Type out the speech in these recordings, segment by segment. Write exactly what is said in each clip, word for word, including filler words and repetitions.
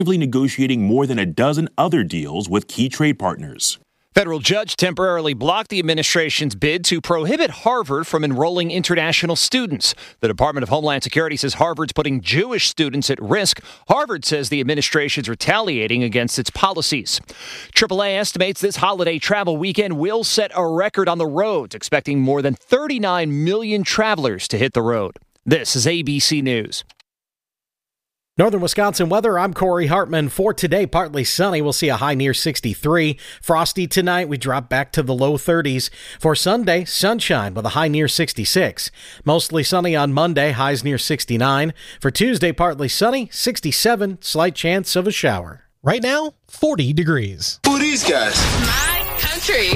negotiating more than a dozen other deals with key trade partners. Federal judge temporarily blocked the administration's bid to prohibit Harvard from enrolling international students. The Department of Homeland Security says Harvard's putting Jewish students at risk. Harvard says the administration's retaliating against its policies. triple A estimates this holiday travel weekend will set a record on the roads, expecting more than thirty-nine million travelers to hit the road. This is A B C News. Northern Wisconsin weather, I'm Corey Hartman. For today, partly sunny. We'll see a high near sixty-three. Frosty tonight, we drop back to the low thirties. For Sunday, sunshine with a high near sixty-six. Mostly sunny on Monday, highs near sixty-nine. For Tuesday, partly sunny, sixty-seven, slight chance of a shower. Right now, forty degrees. Who are these guys? My country.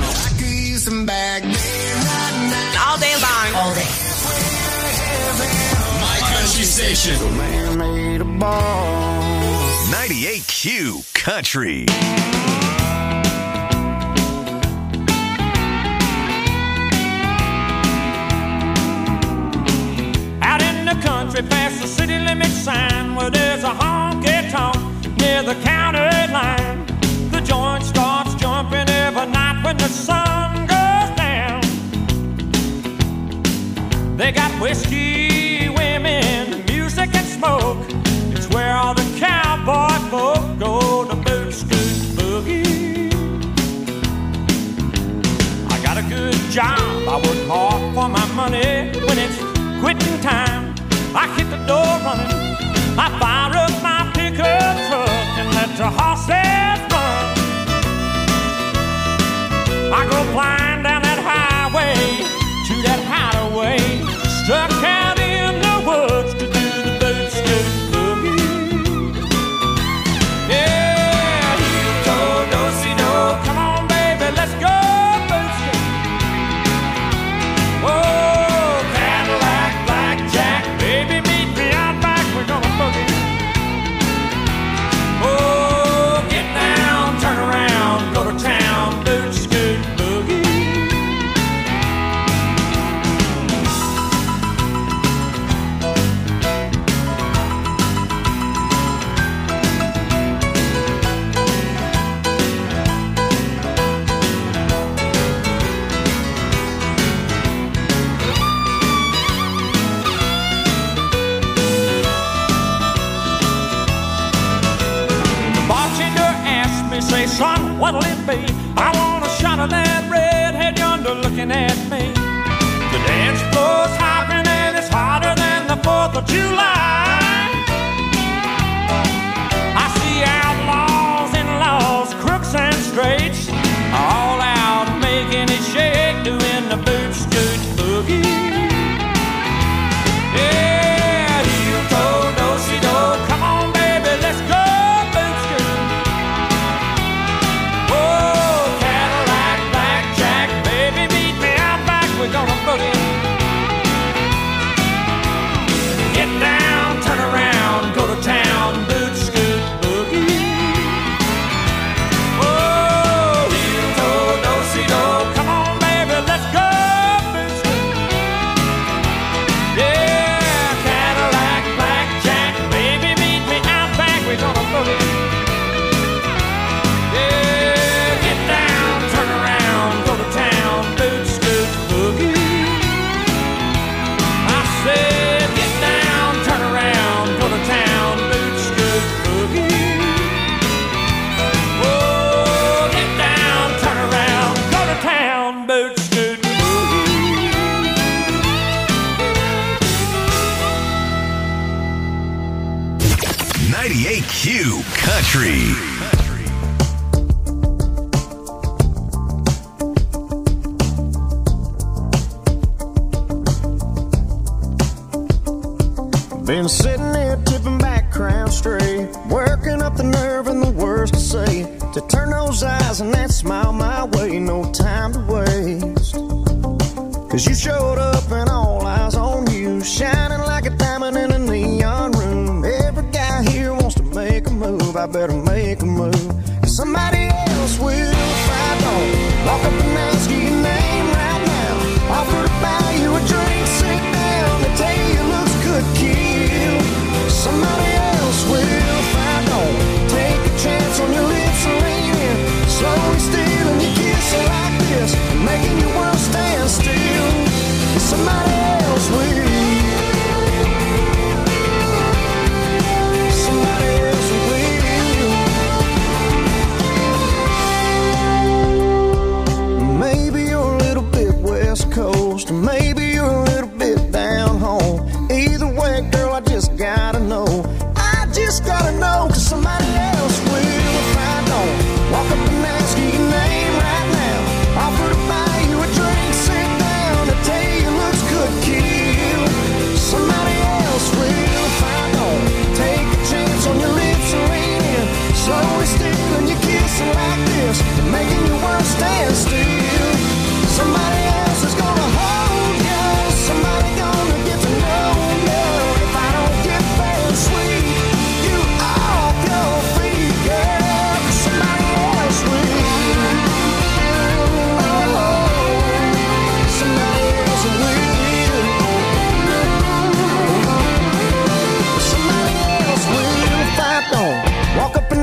All day long. All day. Country station. ninety-eight Q Country. Out in the country past the city limit sign where there's a honky-tonk near the county line. The joint starts jumping every night when the sun goes down. They got whiskey, women, music and smoke. It's where all the cowboy folk go to boot scoot boogie. I got a good job, I work hard for my money. When it's quitting time, I hit the door running. I fire up my pickup truck and let the horses run. I go flying down that highway to that hideaway, stuck out in the woods to do the boot scoot boogie. Yeah, heel toe, do-si-do, come on baby, let's go boot scoot. Oh, Cadillac, blackjack, baby meet me out back, we're gonna boogie. Oh, get down, turn around, go to town, boot scoot boogie. Say, son, what'll it be? I want a shot of that redhead yonder looking at me. The dance floor's hopping and it's hotter than the fourth of July. I see outlaws and laws, crooks and straights, all out making it shake, doing the boot scoot boogie. Yeah, heel toe, do-si-do, come on baby, let's go. We're gonna boogie. Get down, turn around, go to town, boot scoot boogie. Oh, heel toe, do-si-do, come on baby, let's go boot scoot. Yeah, Cadillac, blackjack, baby meet me out back, we're gonna boogie. Yeah, get down, turn around, go to town, boot scoot boogie. I said, get down, turn around, go to town, boot scoot boogie. Oh, get down, turn around, go to town, boot scoot boogie. ninety-eight Q Country. Been sitting there tipping back, crown straight, working up the nerve and the words to say, to turn those eyes and that smile my way, no time to waste. Cause you showed up and all eyes on you, shining like a diamond in a neon room. Every guy here wants to make a move, I better make a move. Cause somebody else will if I don't walk up and ask you your name right now, offer to buy you a drink, sit down, they tell you you looks good, kid. Somebody else will if I don't tell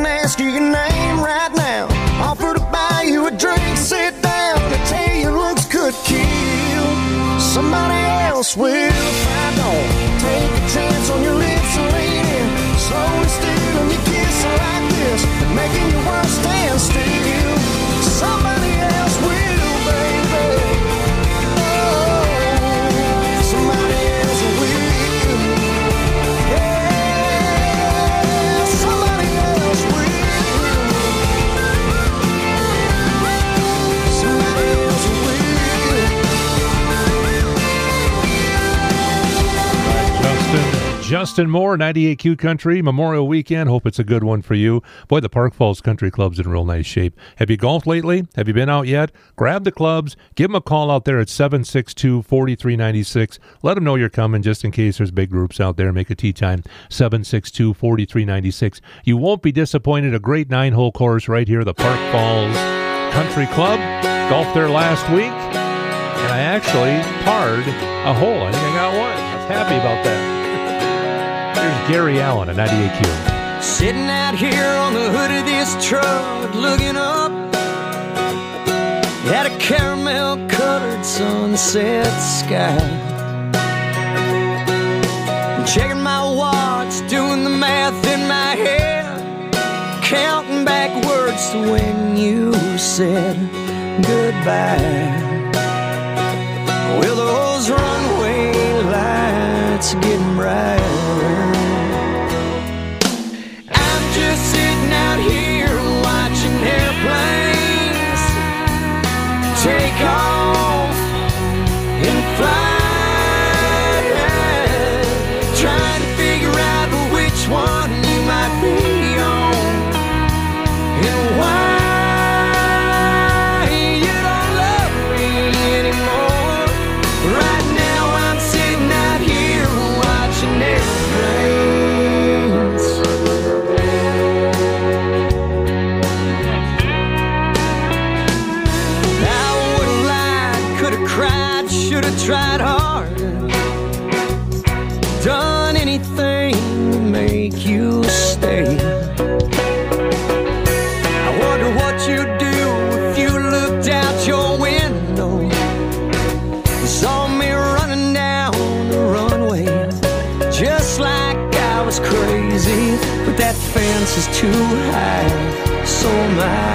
and ask you your name right now. Offer to buy you a drink, sit down, and tell you looks could kill. Somebody else will if I don't take a chance on your lips and lean in. Slowly stealing your kiss like this, making your world stand still. Somebody else will, baby. Oh, somebody else will. Yeah, somebody else will. Somebody else will. Justin, Justin Moore, ninety-eight Q Country, Memorial Weekend. Hope it's a good one for you. Boy, the Park Falls Country Club's in real nice shape. Have you golfed lately? Have you been out yet? Grab the clubs. Give them a call out there at seven six two, four three nine six. Let them know you're coming just in case there's big groups out there. Make a tee time, seven six two, four three nine six. You won't be disappointed. A great nine-hole course right here, the Park Falls Country Club. Golfed there last week, and I actually parred a hole. I think I got one. I was happy about that. Here's Gary Allen at ninety-eight Q. Sitting out here on the hood of this truck, looking up at a caramel-colored sunset sky. Checking my watch, doing the math in my head, counting backwards to when you said goodbye. Well, those runway lights are getting brighter. I'm just sitting out here watching airplanes take off and fly, trying to figure out which one you might be on and why. Tried hard, done anything to make you stay. I wonder what you'd do if you looked out your window and saw me running down the runway, just like I was crazy. But that fence is too high, so am I.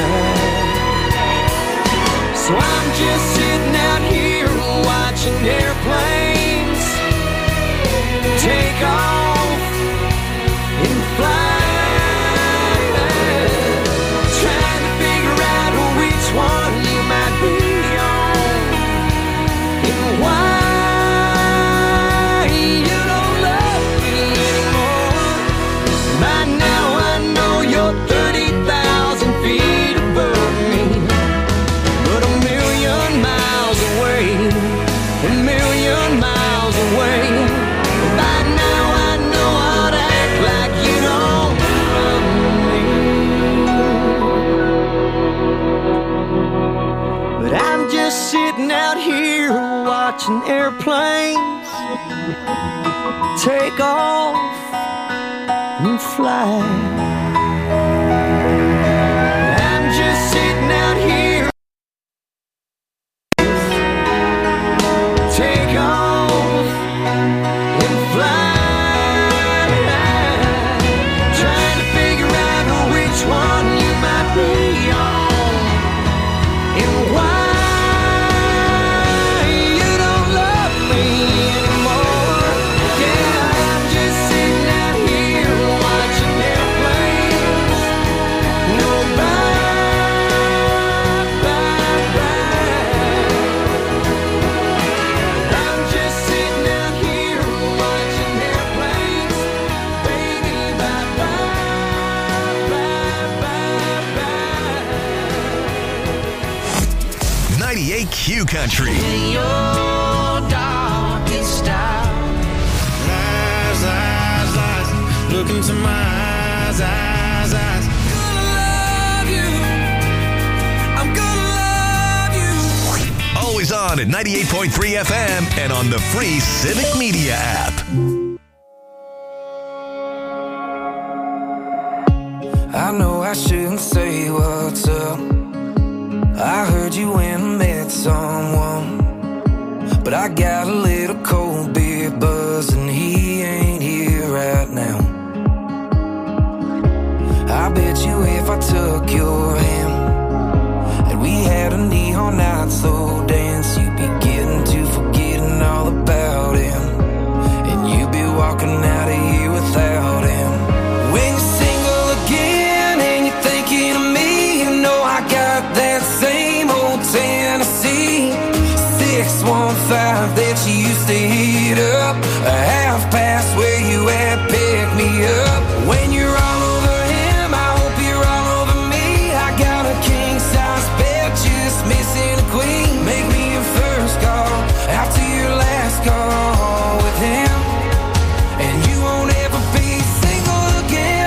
So I'm just sitting out here watching airplanes take off and fly, trying to figure out which one you might be on and why you don't love me anymore. By now I know you're thirty thousand feet above me, but a million miles away, a million miles away. By now I know how to act like you don't love me. But I'm just sitting out here watching airplanes take off and fly. I'm just sitting out here take off and fly, trying to figure out which one you might be on and why you don't love me anymore. Yeah, I'm just sitting out here watching airplanes go by, by, by. I'm just sitting out here watching airplanes, baby, bye, bye, bye, bye, bye. ninety-eight Q Country. In your darkest hour, Eyes, eyes, eyes, look into my eyes, eyes, eyes. gonna love you, I'm gonna love you. Always on at ninety-eight point three F M and on the free Civic Media app. I know I shouldn't say what's up. I heard you went and met someone, but I got a little cold beer buzz and he ain't here right now. I bet you if I took your hand and we had a neon night slow dance, you'd be getting to forgetting all about him, and you'd be walking out of here without him. When you're single again and you're thinking of me, you know I got that same old Tennessee six one five that you used to heat up, a half past where you at, pick me up. When you're all over him, I hope you're all over me. I got a king size bed, just missing a queen. Make me your first call after your last call with him, and you won't ever be single again.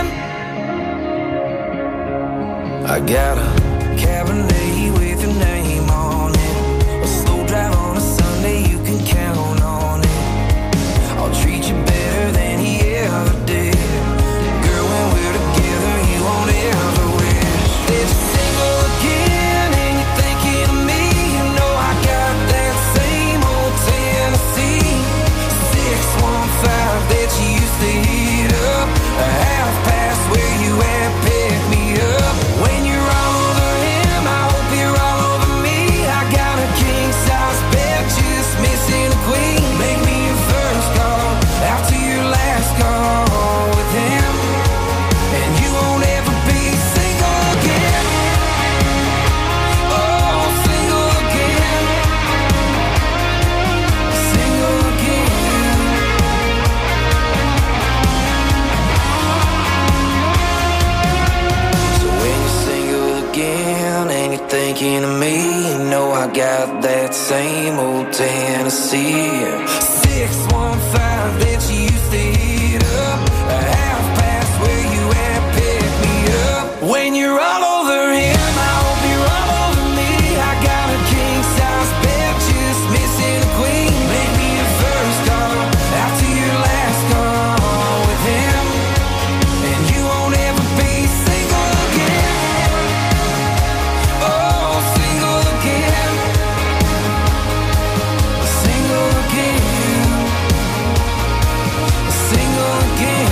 I got a Cabernet with your name on it, a slow drive on a Sunday, you can count on it. I'll treat you better than he ever did. Girl, when we're together, you won't ever wish that you're single again and you're thinking of me. You know I got that same old Tennessee six one five that you used to heat up, a half past where you at, pick me up. When you're all over him, I hope you're all over me. I got a king size bed, just missing a queen. Make me your first call after your last call with him, and you won't ever be single again. Oh, single again, single again. So when you're single again and you're thinking of me, you know I got that same old Tennessee six one five that you used to heat up, a half past where you at, pick me up. When you're all over him, I hope you're all over me. I got a king size bed, just missing a queen. Make me your first call after your last call with him, and you won't ever be single again. Oh, single again, single again, single again.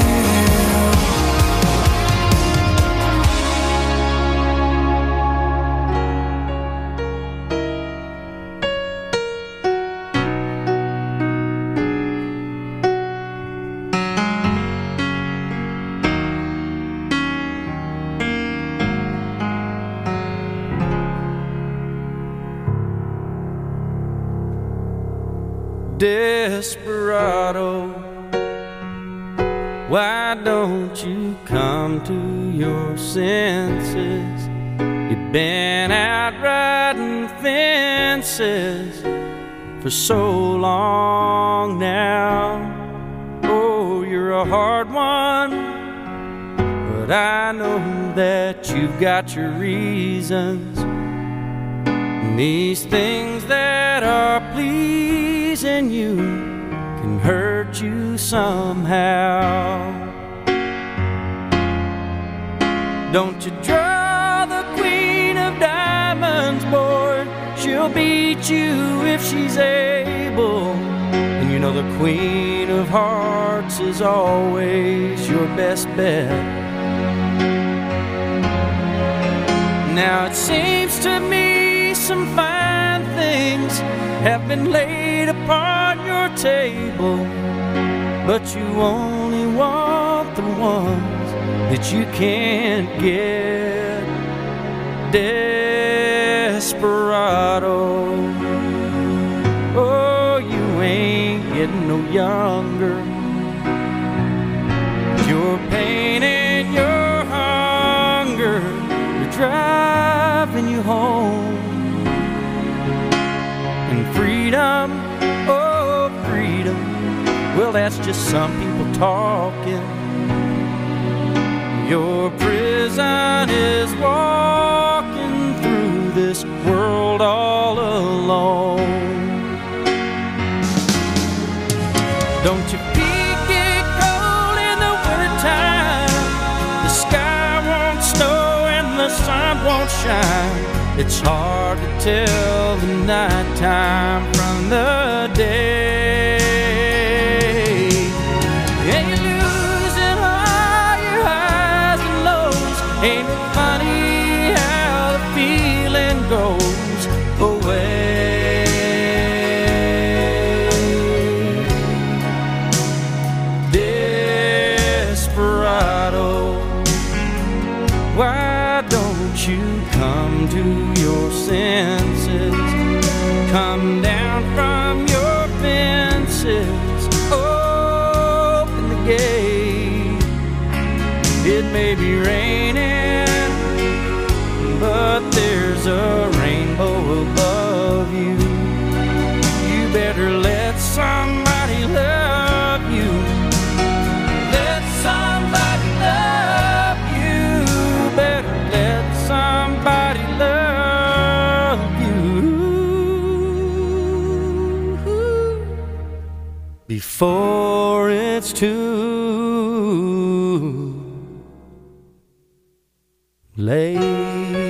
Desperado, why don't you come to your senses? You've been out riding fences for so long now. Oh, you're a hard one, but I know that you've got your reasons. And these things that are pleasing you can hurt you somehow. Don't you draw the queen of diamonds, boy. She'll beat you if she's able. And you know the queen of hearts is always your best bet. Now it seems to me some fine things have been laid upon your table, but you only want the ones that you can't get. Desperado, oh, you ain't getting no younger. Your pain and your hunger are driving you home. And freedom, oh freedom, well that's just some people talking. Your prison is walking through this world all alone. Don't you feet get cold in the wintertime? The sky sun won't shine. It's hard to tell the nighttime from the day. And you're losing all your highs and lows. Ain't it funny how the feeling goes away? Desperado, why don't you come to your senses? Come down from your fences, open the gate. It may be raining, but there's a rainbow above you. You better let somebody love you. Let somebody love you. Better let somebody love you before it's too late.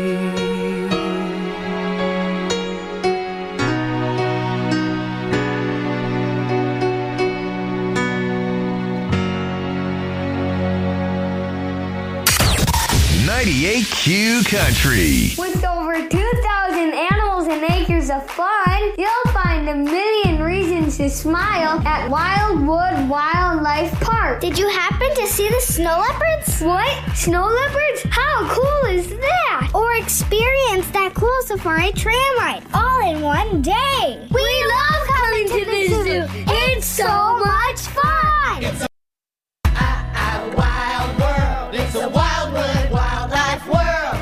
ninety-eight Q Country. With over two thousand animals and acres of fun, you'll find a million reasons to smile at Wildwood Wildlife Park. Did you happen to see the snow leopards? What? Snow leopards? How cool is that? Or experience that cool safari tram ride all in one day. We, we love coming, coming to, to the zoo. zoo. It's so much fun. It's a, a, a wild world. It's a Wildwood Wildlife world.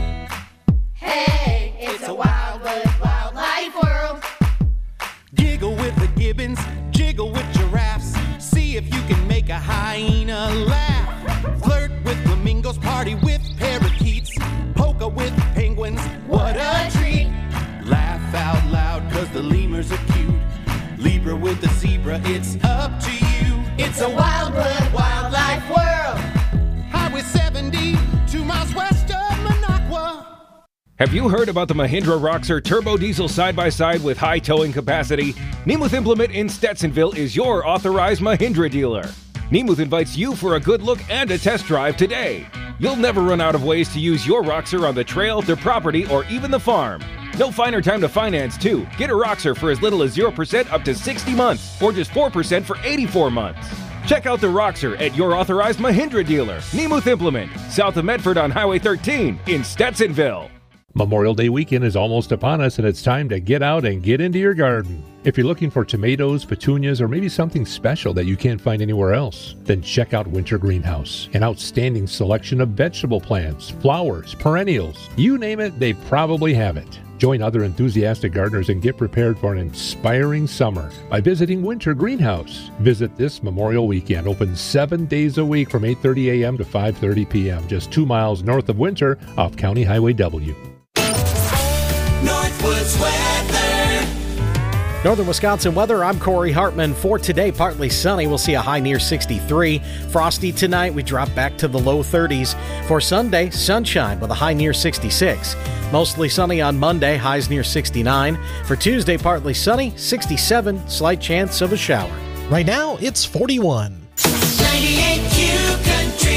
Hey, it's a Wildwood Wildlife world. Giggle with the gibbons, jiggle with giraffes. See if you can make a hyena laugh. Flirt with flamingos, party with parakeets. Polka with penguins, what a treat. Laugh out loud, cause the lemurs are cute. Libra with the zebra, it's up to you. It's a Wildwood Wildlife world. Highway seventy, two miles west of Minocqua. Have you heard about the Mahindra Roxor Turbo Diesel side-by-side with high towing capacity? Nemuth Implement in Stetsonville is your authorized Mahindra dealer. Nemuth invites you for a good look and a test drive today. You'll never run out of ways to use your Roxor on the trail, the property, or even the farm. No finer time to finance, too. Get a Roxor for as little as zero percent up to sixty months, or just four percent for eighty-four months. Check out the Roxor at your authorized Mahindra dealer, Nemuth Implement, south of Medford on Highway thirteen in Stetsonville. Memorial Day weekend is almost upon us, and it's time to get out and get into your garden. If you're looking for tomatoes, petunias, or maybe something special that you can't find anywhere else, then check out Winter Greenhouse. An outstanding selection of vegetable plants, flowers, perennials. You name it, they probably have it. Join other enthusiastic gardeners and get prepared for an inspiring summer by visiting Winter Greenhouse. Visit this Memorial Weekend, open seven days a week from eight thirty a.m. to five thirty p.m., just two miles north of Winter off County Highway W. Northwoods weather. Northern Wisconsin weather, I'm Corey Hartman. For today, partly sunny. We'll see a high near sixty-three. Frosty tonight, we drop back to the low thirties. For Sunday, sunshine with a high near sixty-six. Mostly sunny on Monday, highs near sixty-nine. For Tuesday, partly sunny, sixty-seven, slight chance of a shower. Right now, it's forty-one. ninety-eight Q Country.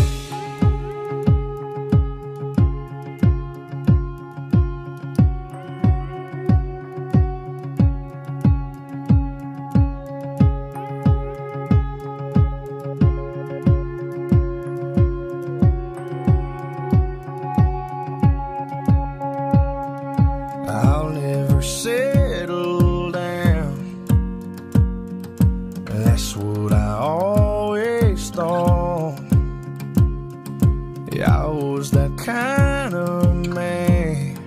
I'll never settle down. That's what I always thought. Yeah, I was that kind of man.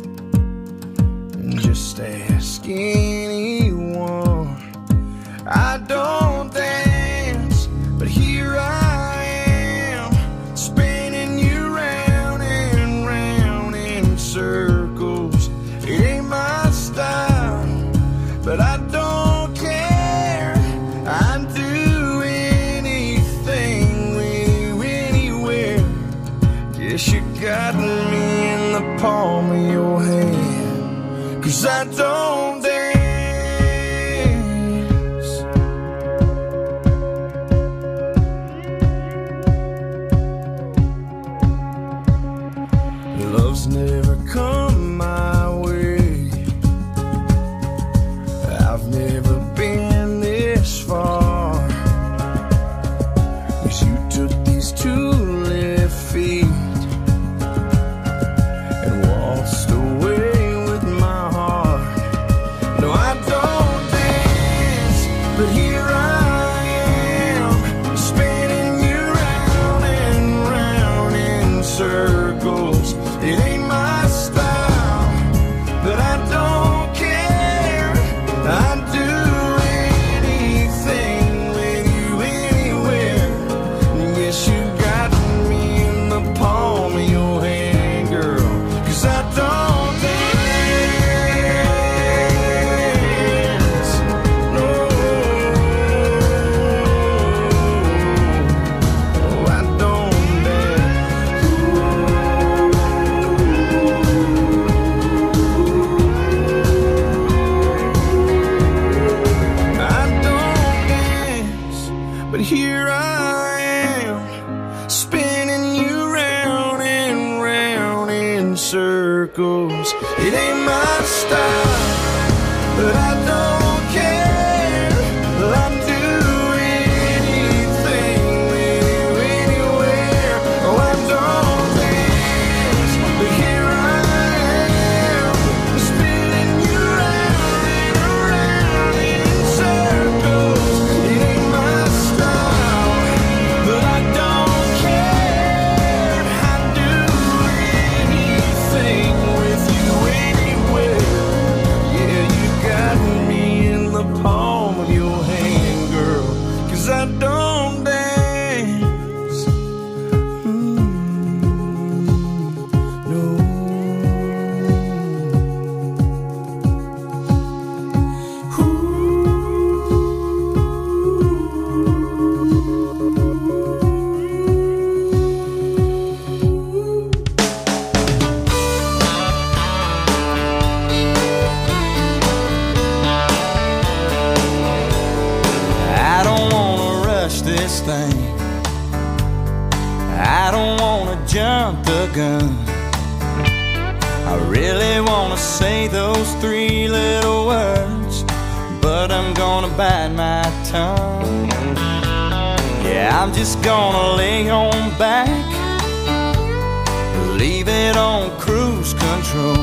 Just ask anyone. I don't dance, but here I am, spinning you round and round in circles. It ain't my style, but I don't care. I'd do anything with you anywhere. Guess you got me in the palm of your hand. 'Cause I don't dance. Love's never come my way. I've never been this far. 'Cause you took these two left feet and waltzed away with my heart. No, I don't dance, but here I am, spinning you round and round in circles. It ain't my style, but I don't care. I'd do anything with you anywhere. Yes, you got me in the palm of your hand, girl. 'Cause I don't dance. No, I don't dance. I don't dance, but here I am, spinning you round and round in circles. It ain't my style, but I don't care. I'll do anything with you anywhere. Oh, I don't dance, but here I am, spinning you round and round in circles. It ain't my style, but I don't care. I'd do anything with you anywhere. Yeah, you got me in the palm of your hand, girl. 'Cause I don't dance. Mm, no. I don't wanna rush this thing. I don't wanna jump the gun. I really wanna say those three little words, but I'm gonna bite my tongue. Yeah, I'm just gonna lay on back, leave it on cruise control.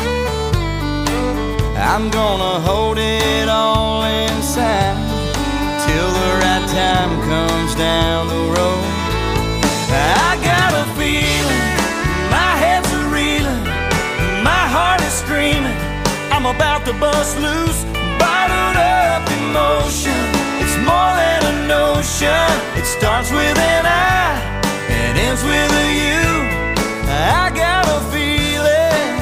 I'm gonna hold it all inside till the right time comes down the road. I got a feeling, my head's a reeling, my heart is screaming, I'm about to bust loose, bottled up emotion. It's more than a notion. It starts with an I and ends with a you. I got a feeling.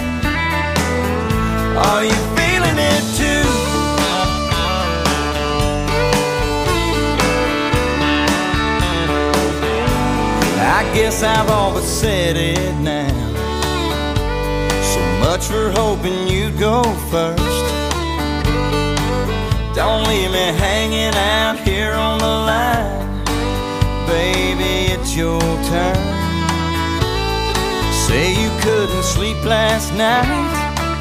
Are you feeling it too? I guess I've all but said it now. So much for hoping you'd go first. Don't leave me hanging out here on the line. Baby, it's your turn. Say you couldn't sleep last night,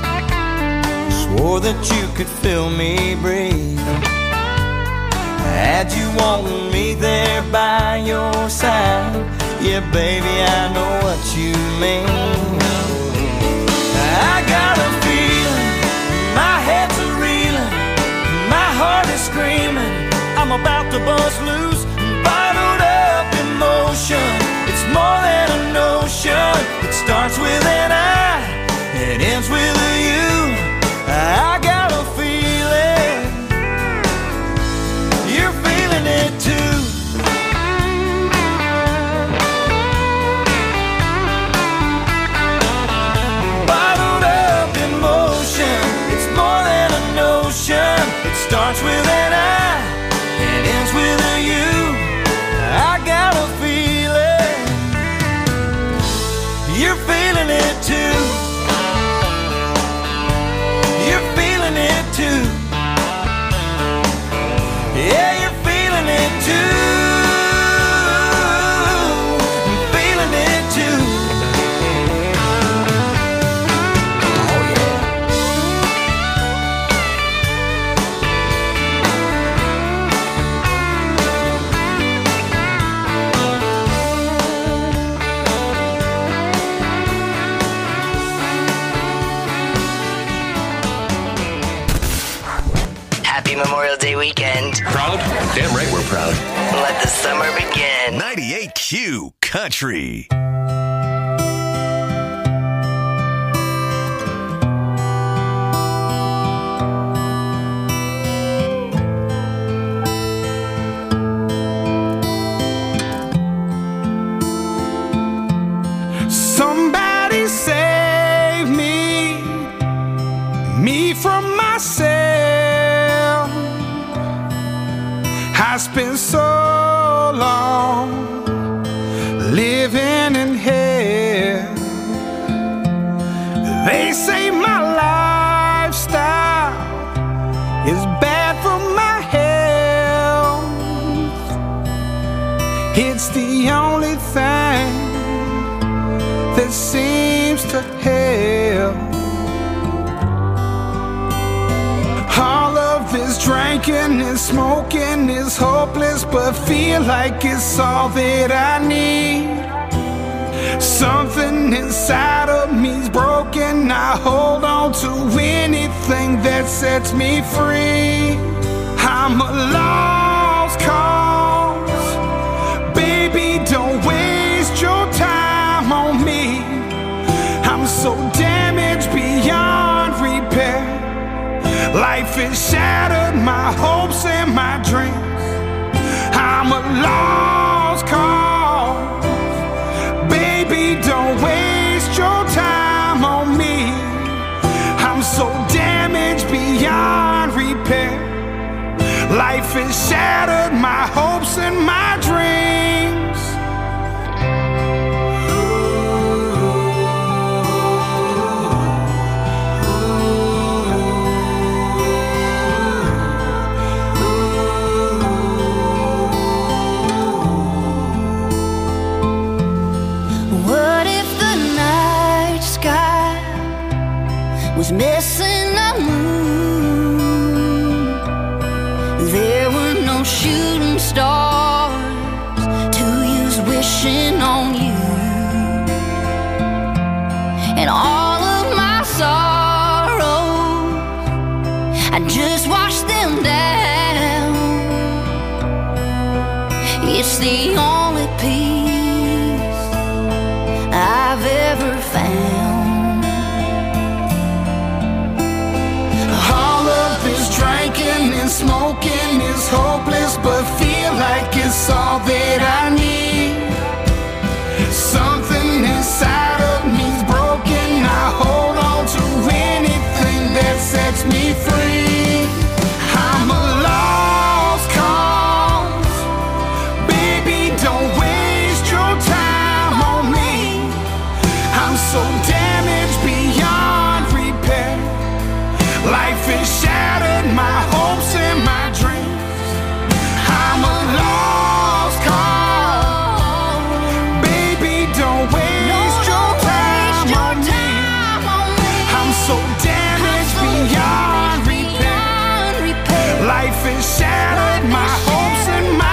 swore that you could feel me breathe. Had you wanting me there by your side, yeah, baby, I know what you mean. I got a feeling, my head's a reeling, my heart is screaming, I'm about to bust loose, bottled up emotion. It's more than a notion. It starts with an I, it ends with a you. I got a feeling, you're feeling it too. Bottled up emotion. It's more than a notion. It starts with an I, it ends with a you. Memorial Day weekend. Proud? Damn right we're proud. Let the summer begin. ninety-eight Q Country. Somebody save me, me from myself. I spent so long living in hell. They say my lifestyle is bad for my health. It's the only thing that seems to help. All of this drinking and smoking is hopeless, but feel like it's all that I need. Something inside of me's broken. I hold on to anything that sets me free. I'm a lost cause. Baby, don't waste your time on me. I'm so damaged beyond repair. Life has shattered my hopes and my dreams. I'm a lost cause. Baby, don't waste your time on me. I'm so damaged beyond repair. Life has shattered my hopes and my dreams. Was missing a moon. There were no shooting stars to use wishing on you. And all of my sorrows, I just washed them down. It's the only peace I've ever found. Drinking and smoking is hopeless, but feel like it's all that I need. Something inside of me's broken. I hold on to anything that sets me free. I'm a lost cause. Baby, don't waste your time on me. I'm so damaged beyond repair. Life is shattered, my hopes and my dreams. I'm a lost cause. Baby, don't waste your time on me. I'm so damaged beyond repair. Life is shattered, my hopes and my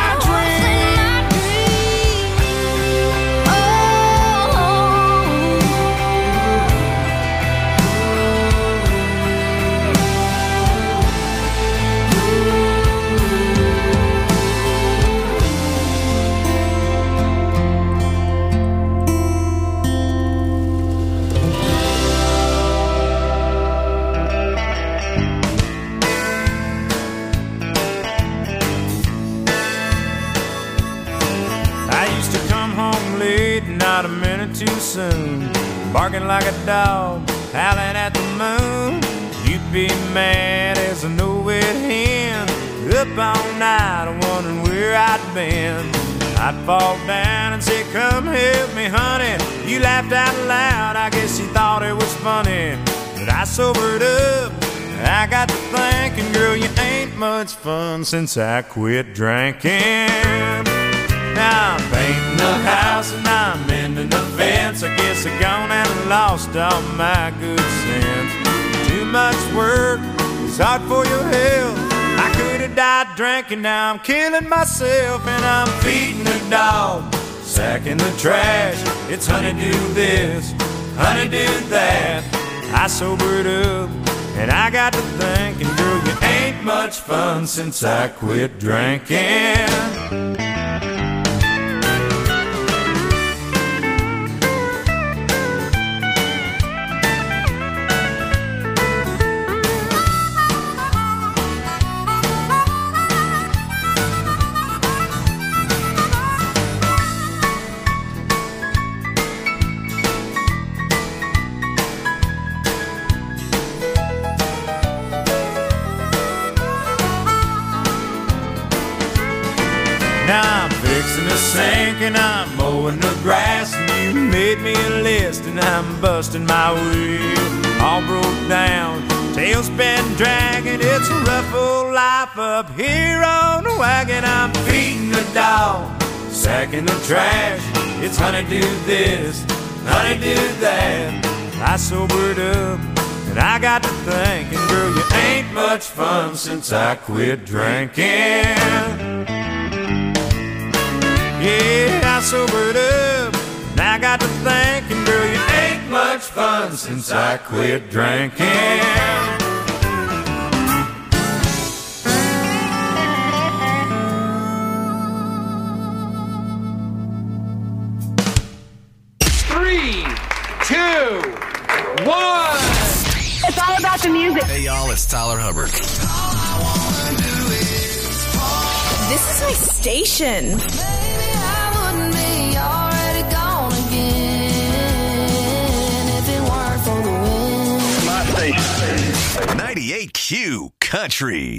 not a minute too soon, barking like a dog, howling at the moon. You'd be mad as a no-wet hen, up all night wondering where I'd been. I'd fall down and say, come help me, honey. You laughed out loud, I guess you thought it was funny. But I sobered up, I got to thinking, girl, you ain't much fun since I quit drinking. Now I'm painting the house and I'm mending the fence. I guess I gone and lost all my good sense. Too much work, it's hard for your health. I could have died drinking, now I'm killing myself. And I'm feeding the dog, sacking the trash. It's honeydew this, honeydew that. I sobered up and I got to thinking, girl, you ain't much fun since I quit drinking. Now I'm fixing to sink and I'm mowing the grass, and you made me a list and I'm busting my wheel. All broke down, tailspin dragging, it's a rough old life up here on the wagon. I'm feeding the dog, sacking the trash, it's honeydew this, honeydew that. I sobered up and I got to thinking, girl, you ain't much fun since I quit drinking. Yeah, I sobered up, and I got to thinking, girl, you ain't much fun since I quit drinking. Three, two, one. It's all about the music. Hey, y'all, it's Tyler Hubbard. This is my station. ninety-eight Q Country.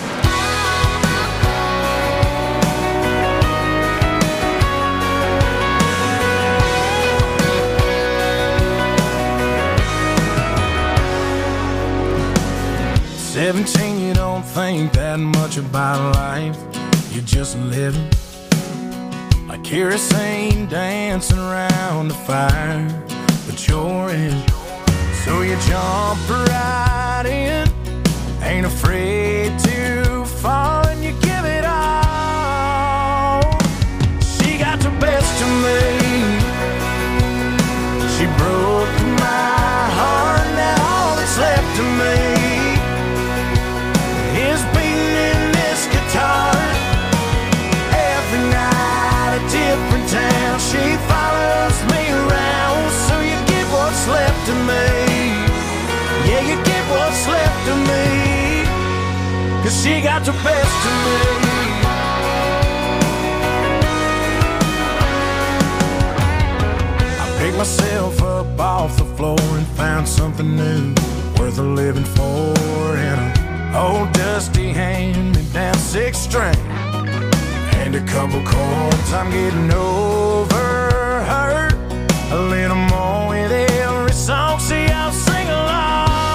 Seventeen, you don't think that much about life. You're just living like kerosene dancing around the fire, but you're in. So you jump right in, ain't afraid to fall, and you give it all. She got the best of me. She broke my heart, now all that's left of me is beating in this guitar. Every night a different town, she follows me around. So you get what's left of me. Yeah, you get what's left of me, 'cause she got the best of me. I picked myself up off the floor and found something new, worth a living for, in a old dusty hand-me-down six string and a couple chords. I'm getting over her a little more with every song. See, I'll sing along.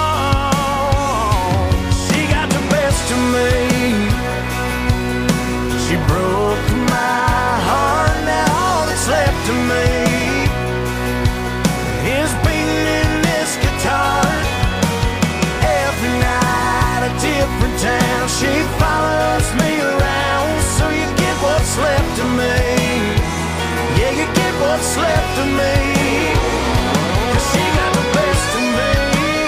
To me, she broke my heart, now all that's left of me is beating in this guitar. Every night a different town, she follows me around. So you get what's left of me. Yeah, you get what's left of me, 'cause she got the best of me.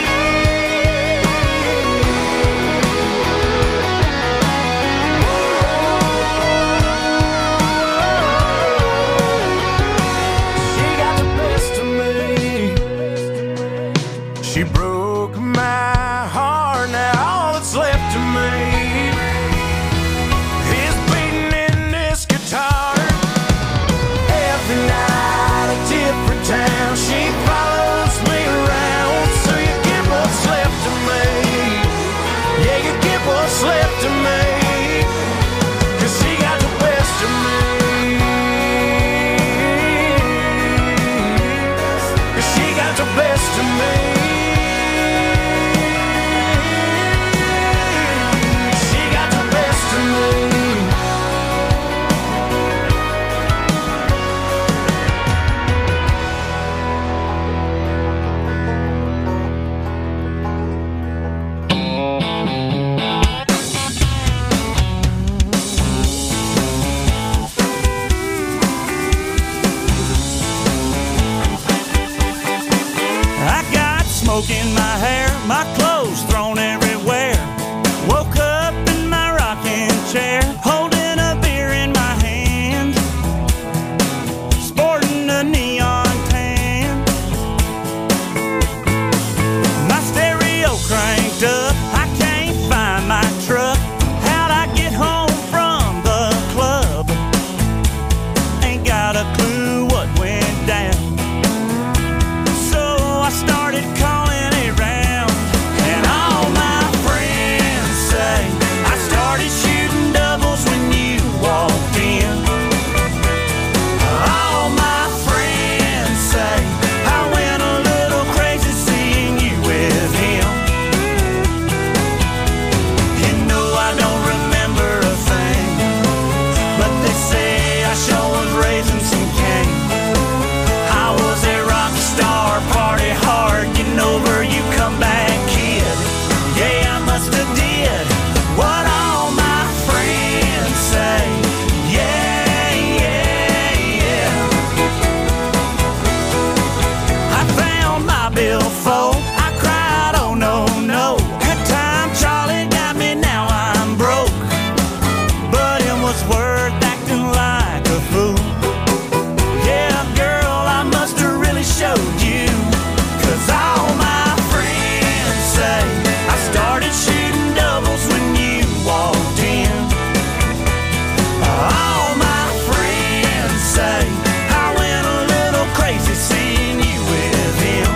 She broke my heart, now all that's left of me is beating in this guitar. Every night a different town, she follows me around. So you get what's left of me. Yeah, you get what's left of me, 'cause she got the best of me. 'Cause she got the best of me. Smoke in my hair, my clothes thrown everywhere. Woke up billfold. I cried, oh no, no. Good time, Charlie got me, now I'm broke. But it was worth acting like a fool. Yeah, girl, I must have really showed you. Cause all my friends say I started shooting doubles when you walked in. All my friends say I went a little crazy seeing you with him.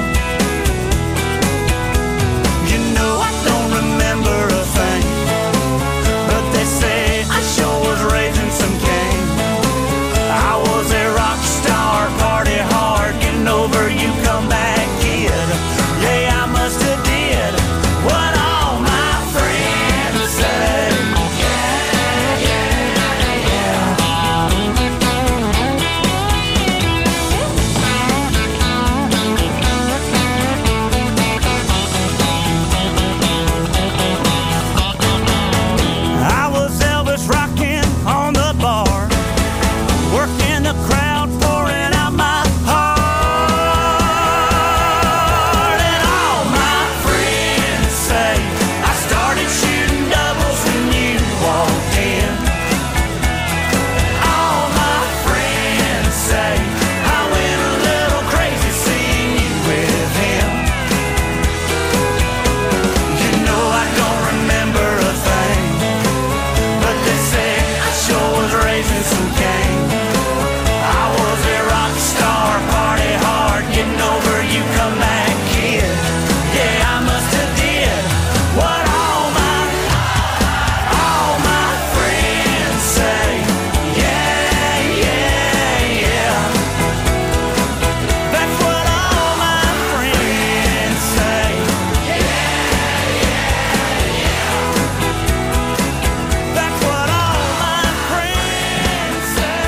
You know I don't remember a thing, but they say I sure was raising some cane. I was a rock star, party hard, getting over you, come back kid. Yeah, I must have did what all my friends say. Yeah, yeah, yeah. I was Elvis rocking on the bar, working the crowd, pouring out my heart. And all my friends say I started shooting doubles when you walked in. All my friends say I went a little crazy seeing you with him. You know I don't remember a thing, but they say I sure was raising some cane. I was a rock star, party hard, getting over you, come back kid. Yeah, I must have did what all my, all my friends say. Yeah, yeah, yeah. That's what all my friends say. Yeah, yeah, yeah. That's what all my friends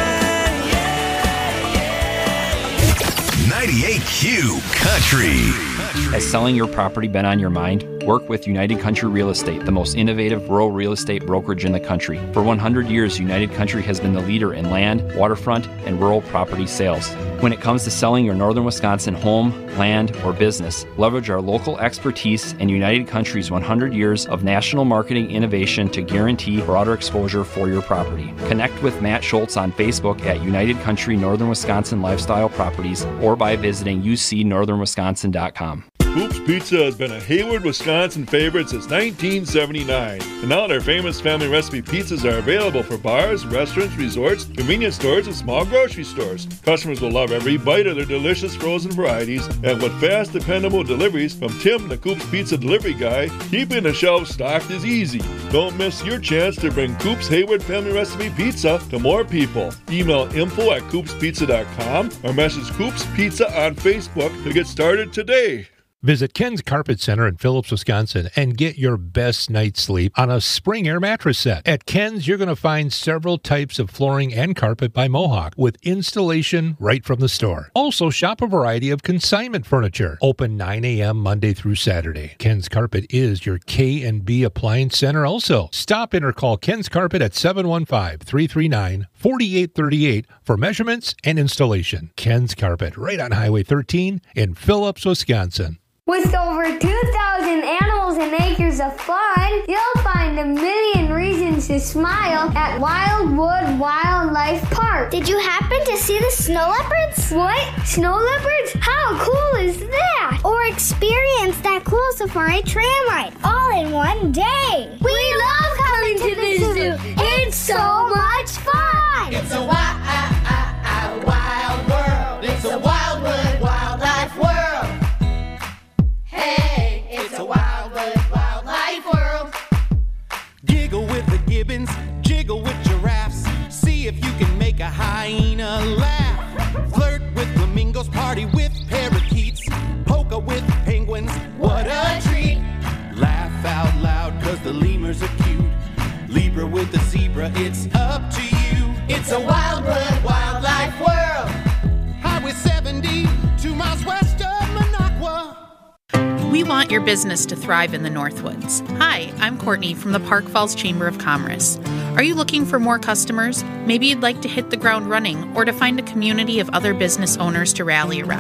say. ninety-eight Q Country. Has selling your property been on your mind? Work with United Country Real Estate, the most innovative rural real estate brokerage in the country. For one hundred years, United Country has been the leader in land, waterfront, and rural property sales. When it comes to selling your northern Wisconsin home, land, or business, leverage our local expertise and United Country's one hundred years of national marketing innovation to guarantee broader exposure for your property. Connect with Matt Schultz on Facebook at United Country Northern Wisconsin Lifestyle Properties or by visiting u c northern wisconsin dot com. Coop's Pizza has been a Hayward, Wisconsin favorite since nineteen seventy-nine. And now their famous family recipe pizzas are available for bars, restaurants, resorts, convenience stores, and small grocery stores. Customers will love every bite of their delicious frozen varieties, and with fast, dependable deliveries from Tim, the Coop's Pizza delivery guy, keeping the shelves stocked is easy. Don't miss your chance to bring Coop's Hayward family recipe pizza to more people. Email info at coops pizza dot com or message Coop's Pizza on Facebook to get started today. Visit Ken's Carpet Center in Phillips, Wisconsin, and get your best night's sleep on a Spring Air mattress set. At Ken's, you're going to find several types of flooring and carpet by Mohawk with installation right from the store. Also, shop a variety of consignment furniture. Open nine a.m. Monday through Saturday. Ken's Carpet is your K and B Appliance Center also. Stop in or call Ken's Carpet at seven one five, three three nine, four eight three eight for measurements and installation. Ken's Carpet, right on Highway thirteen in Phillips, Wisconsin. With over two thousand animals and acres of fun, you'll find a million reasons to smile at Wildwood Wildlife Park. Did you happen to see the snow leopards? What? Snow leopards? How cool is that? Or experience that cool safari tram ride all in one day. We, we love coming to the zoo. zoo. It's so much fun. It's a wild, wild world. It's a Wildwood Wildlife world. Hey, it's a Wildwood Wildlife world. Giggle with the gibbons, jiggle with giraffes. See if you can make a hyena laugh. Flirt with flamingos, party with parakeets. Polka with penguins, what a treat. Laugh out loud, cause the lemurs are cute. Libra with the zebra, it's up to you. It's a Wildwood Wildlife world. Highway seventy, two miles west of Minocqua. We want your business to thrive in the Northwoods. Hi, I'm Courtney from the Park Falls Chamber of Commerce. Are you looking for more customers? Maybe you'd like to hit the ground running or to find a community of other business owners to rally around.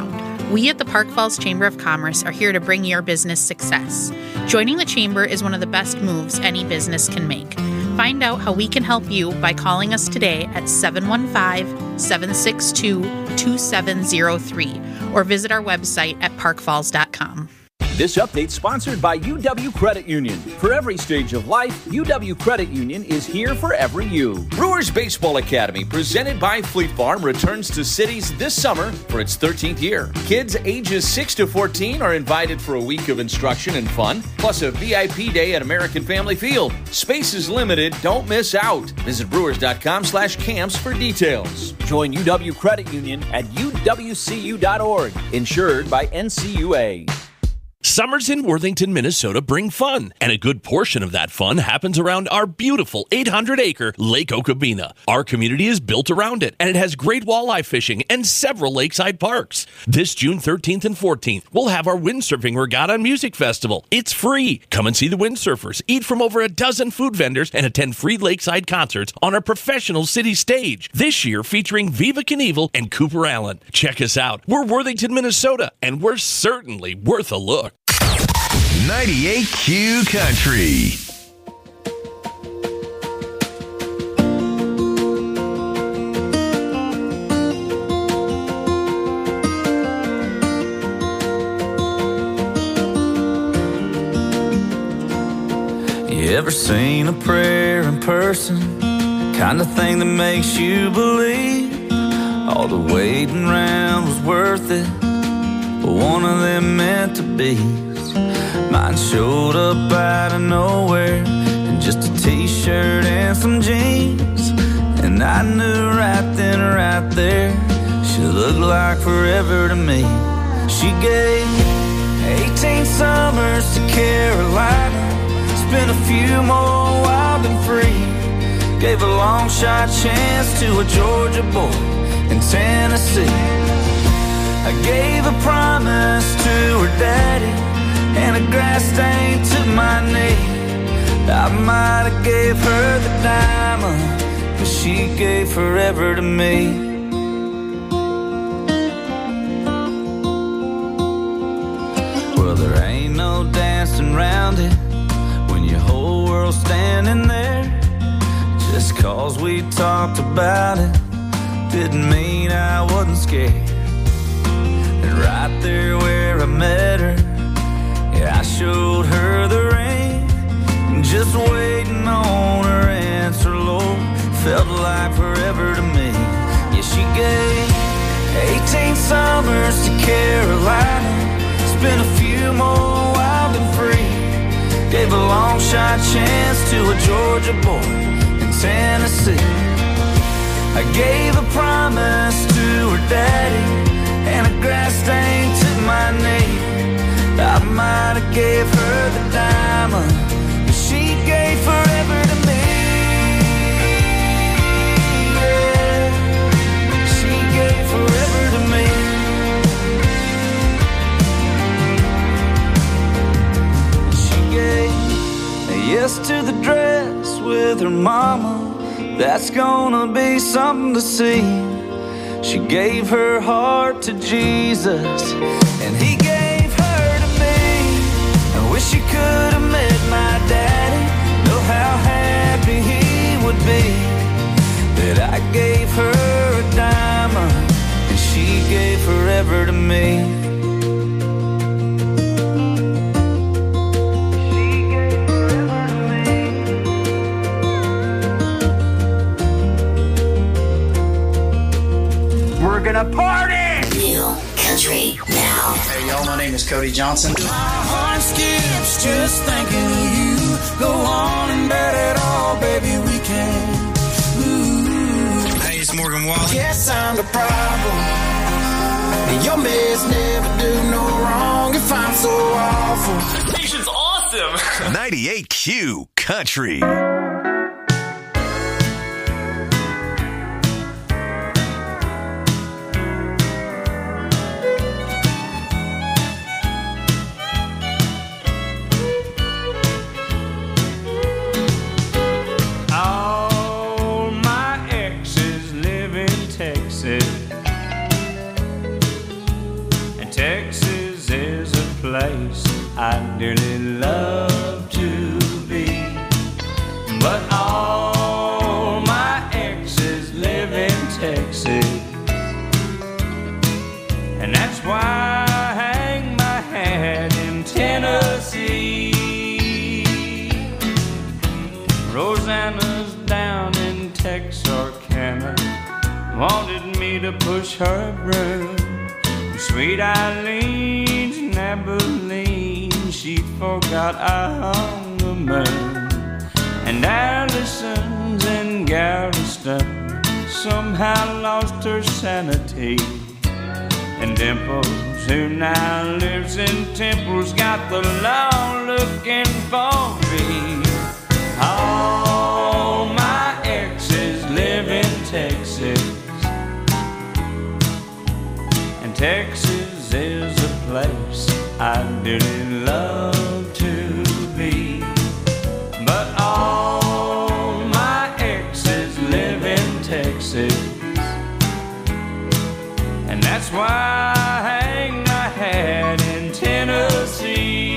We at the Park Falls Chamber of Commerce are here to bring your business success. Joining the Chamber is one of the best moves any business can make. Find out how we can help you by calling us today at seven one five, seven six two, two seven zero three or visit our website at park falls dot com. This update sponsored by U W Credit Union. For every stage of life, U W Credit Union is here for every you. Brewers Baseball Academy, presented by Fleet Farm, returns to cities this summer for its thirteenth year. Kids ages six to fourteen are invited for a week of instruction and fun, plus a V I P day at American Family Field. Space is limited. Don't miss out. Visit brewers.com slash camps for details. Join U W Credit Union at U W C U dot org. Insured by N C U A. Summers in Worthington, Minnesota bring fun, and a good portion of that fun happens around our beautiful eight hundred acre Lake Okabena. Our community is built around it, and it has great walleye fishing and several lakeside parks. This June thirteenth and fourteenth, we'll have our Windsurfing Regatta and Music Festival. It's free. Come and see the windsurfers, eat from over a dozen food vendors, and attend free lakeside concerts on our professional city stage. This year featuring Viva Knievel and Cooper Allen. Check us out. We're Worthington, Minnesota, and we're certainly worth a look. ninety-eight Q Country. You ever seen a prayer in person? Kind of thing that makes you believe all the waiting around was worth it, but one of them meant to be. Mine showed up out of nowhere in just a t-shirt and some jeans, and I knew right then, right there, she looked like forever to me. She gave eighteen summers to Carolina, spent a few more wild and free, gave a long shot chance to a Georgia boy in Tennessee. I gave a promise to her daddy and a grass stain to my knee. I might have gave her the diamond, but she gave forever to me. Well, there ain't no dancing around it when your whole world's standing there. Just cause we talked about it didn't mean I wasn't scared. And right there where I met her, yeah, I showed her the ring, just waiting on her answer, Lord, felt like forever to me. Yeah, she gave eighteen summers to Carolina, spent a few more wild and free, gave a long shot chance to a Georgia boy in Tennessee. I gave a promise to her daddy and a grass stain to my knee. I might have gave her the diamond, but she gave forever to me. Yeah, she gave forever to me. She gave a yes to the dress with her mama. That's gonna be something to see. She gave her heart to Jesus, and he gave her to me. I wish you could have met my daddy, know how happy he would be that I gave her a diamond and she gave forever to me. Gonna party! Real country now. Hey y'all, my name is Cody Johnson. My heart skips just thinking of you. Go on and bet it all, baby, we can. Ooh. Hey, it's Morgan Wallen. Guess I'm the problem. And your mess never do no wrong if I'm so awful. The station's awesome. ninety-eight Q Country. place I dearly love to be. But all my exes live in Texas, and that's why I hang my hat in Tennessee. Rosanna's down in Texarkana, wanted me to push her broom. Sweet Eileen's in Abilene, she forgot I hung the moon. And Allison's in Galveston somehow lost her sanity. And Dimples, who now lives in Temple's, got the law looking for me. All my exes live in Texas, and Texas is a place I dearly love to be. But all my exes live in Texas, and that's why I hang my hat in Tennessee.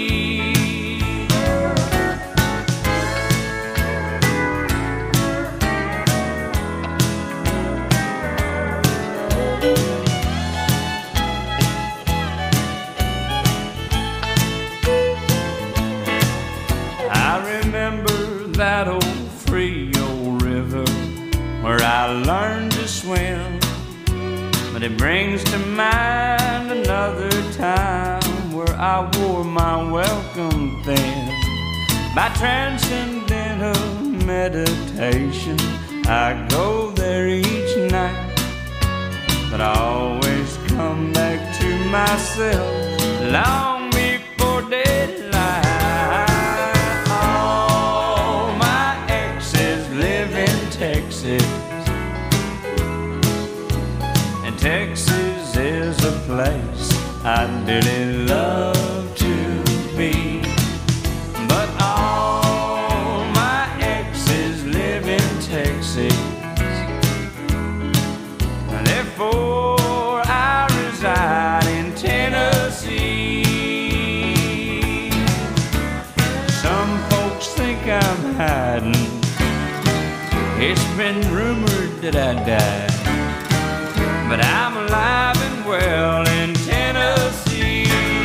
That old Frio River where I learned to swim, but it brings to mind another time where I wore my welcome thin. By transcendental meditation, I go there each night, but I always come back to myself long before daylight. Texas, and Texas is a place I dearly love to be. But all my exes live in Texas, and therefore I reside in Tennessee. Some folks think I'm hiding, it's been rumored that I died, but I'm alive and well in Tennessee.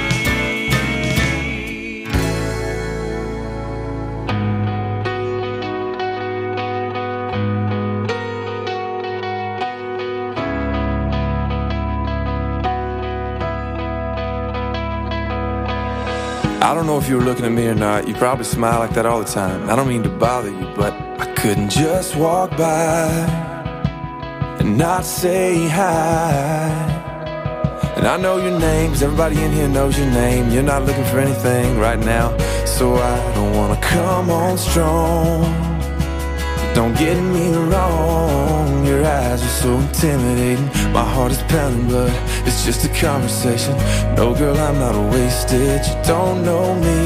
I don't know if you were looking at me or not. You probably smile like that all the time. I don't mean to bother you, but I couldn't just walk by and not say hi. And I know your name, 'cause everybody in here knows your name. You're not looking for anything right now, so I don't wanna come on strong. But don't get me wrong, your eyes are so intimidating. My heart is pounding, but it's just a conversation. No, girl, I'm not wasted. You don't know me,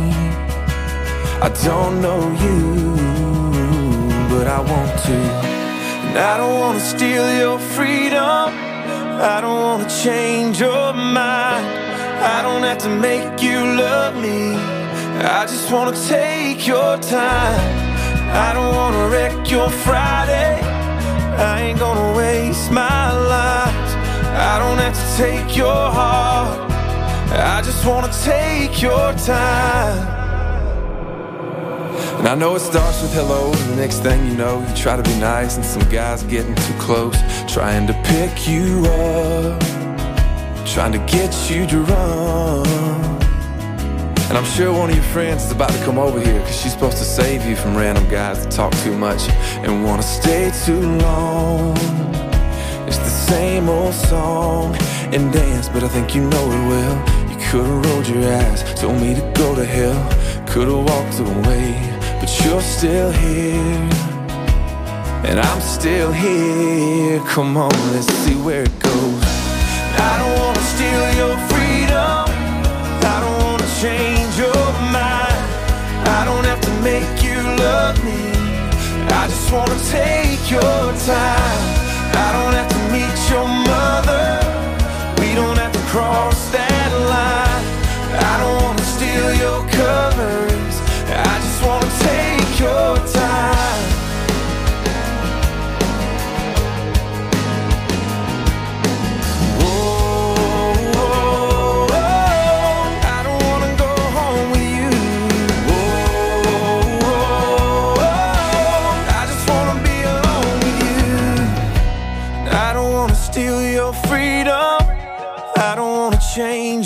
I don't know you, but I want to. And I don't want to steal your freedom, I don't want to change your mind, I don't have to make you love me, I just want to take your time. I don't want to wreck your Friday, I ain't gonna waste my life. I don't have to take your heart, I just want to take your time. And I know it starts with hello, and the next thing you know, you try to be nice, and some guy's getting too close, trying to pick you up, trying to get you drunk. And I'm sure one of your friends is about to come over here, 'cause she's supposed to save you from random guys that talk too much and want to stay too long. It's the same old song and dance, but I think you know it well. You could've rolled your eyes, told me to go to hell, could've walked away, but you're still here, and I'm still here. Come on, let's see where it goes. I don't wanna steal your freedom, I don't wanna change your mind, I don't have to make you love me, I just wanna take your time. I don't have to meet your mother, we don't have to cross that line,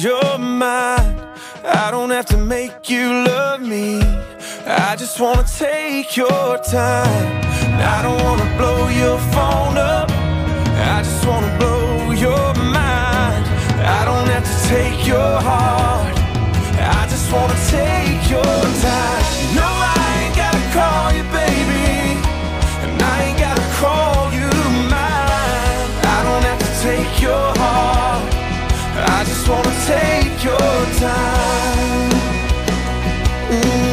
your mind. I don't have to make you love me. I just wanna take your time. I don't wanna blow your phone up. I just wanna blow your mind. I don't have to take your heart. I just wanna take your time. No, I ain't gotta call you baby, and I ain't gotta call you mine. I don't have to take your heart. I just wanna take your time. Ooh.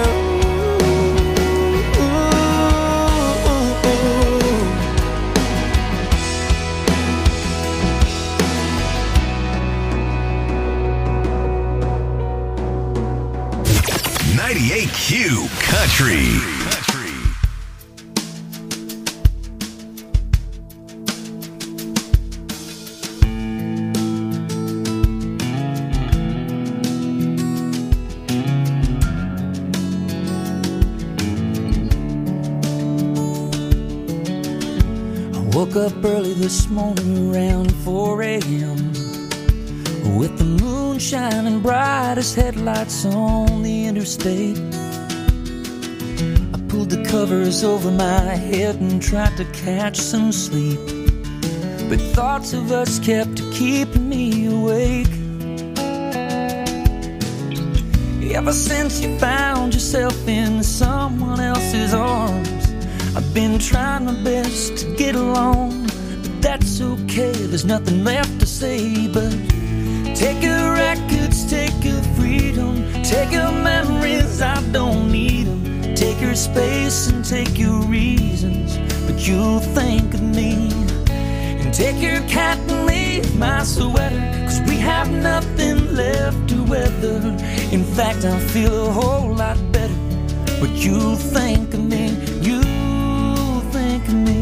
ninety-eight Q Country. Woke up early this morning around four a.m. with the moon shining bright as headlights on the interstate. I pulled the covers over my head and tried to catch some sleep, but thoughts of us kept keeping me awake. Ever since you found yourself in someone else's arms, I've been trying my best to get along, but that's okay, there's nothing left to say but take your records, take your freedom, take your memories, I don't need them. Take your space and take your reasons, but you'll think of me. And take your cat and leave my sweater, cause we have nothing left to weather. In fact, I feel a whole lot better, but you'll think of me, you think of me.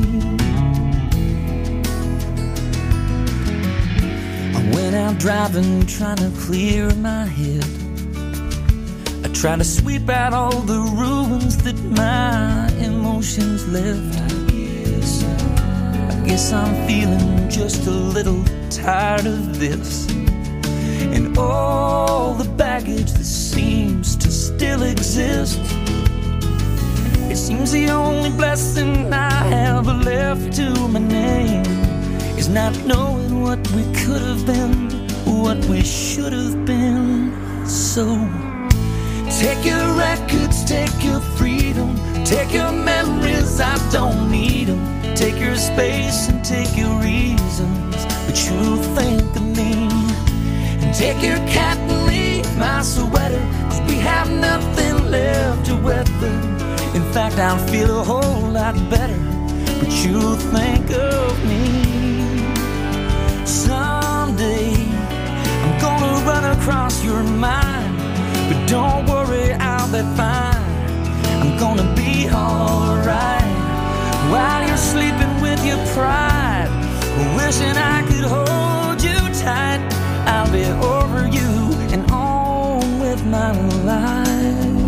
I went out driving, trying to clear my head. I tried to sweep out all the ruins that my emotions left. I guess, I guess I'm feeling just a little tired of this, and all the baggage that seems to still exist. It seems the only blessing I have left to my name is not knowing what we could have been, what we should have been. So take your records, take your freedom, take your memories, I don't need them. Take your space and take your reasons, but you think of me. And take your cat and leave my sweater, cause we have nothing left to weather. In fact, I'll feel a whole lot better, but you'll think of me. Someday I'm gonna run across your mind, but don't worry, I'll be fine. I'm gonna be alright while you're sleeping with your pride, wishing I could hold you tight. I'll be over you and on with my life.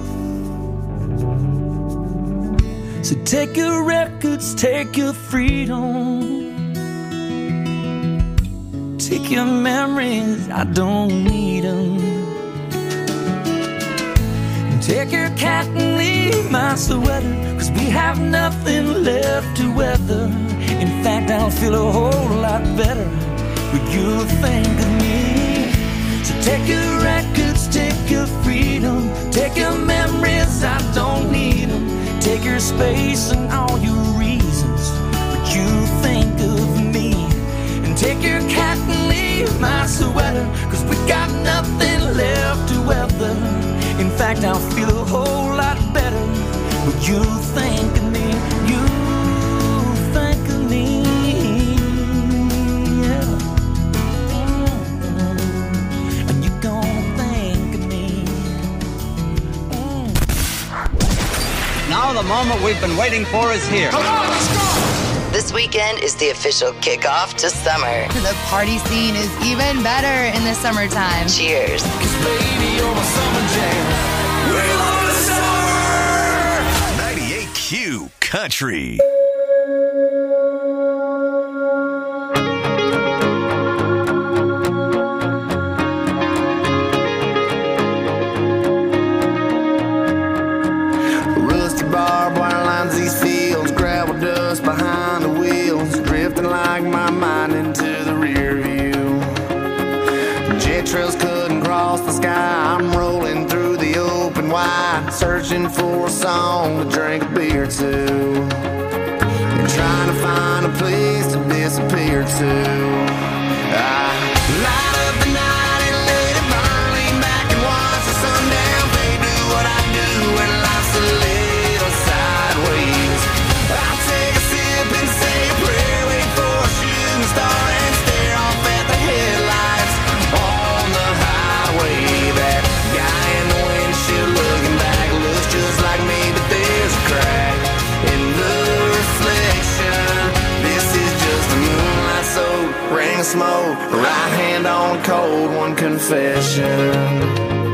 So take your records, take your freedom, take your memories, I don't need them. And take your cat and leave my sweater, cause we have nothing left to weather. In fact, I'll feel a whole lot better, but you'll think of me. So take your records, take your freedom, take your memories, I don't need them. Take your space and all your reasons, but you think of me. And take your cat and leave my sweater, cause we got nothing left to weather. In fact, I'll feel a whole lot better, but you think of me, you think of me, yeah. And you're gonna think of me. Now the moment we've been waiting for is here. Come on, let's go! This weekend is the official kickoff to summer. The party scene is even better in the summertime. Cheers. Cause baby, you're my summer jam. We love the summer! ninety-eight Q Country. across the sky. I'm rolling through the open wide, searching for a song to drink a beer to, and trying to find a place to disappear to. I light up the night and let it burn, lean back and watch the sundown fade. Do what I do when life's a little sideways. I take a sip and say a prayer, wait for a shooting star and stare off at the headlights on the highway. That guy in the windshield looking back looks just like me, but there's a crack in the reflection. This is just a moonlight soaked ring of smoke, right hand on a cold one confession.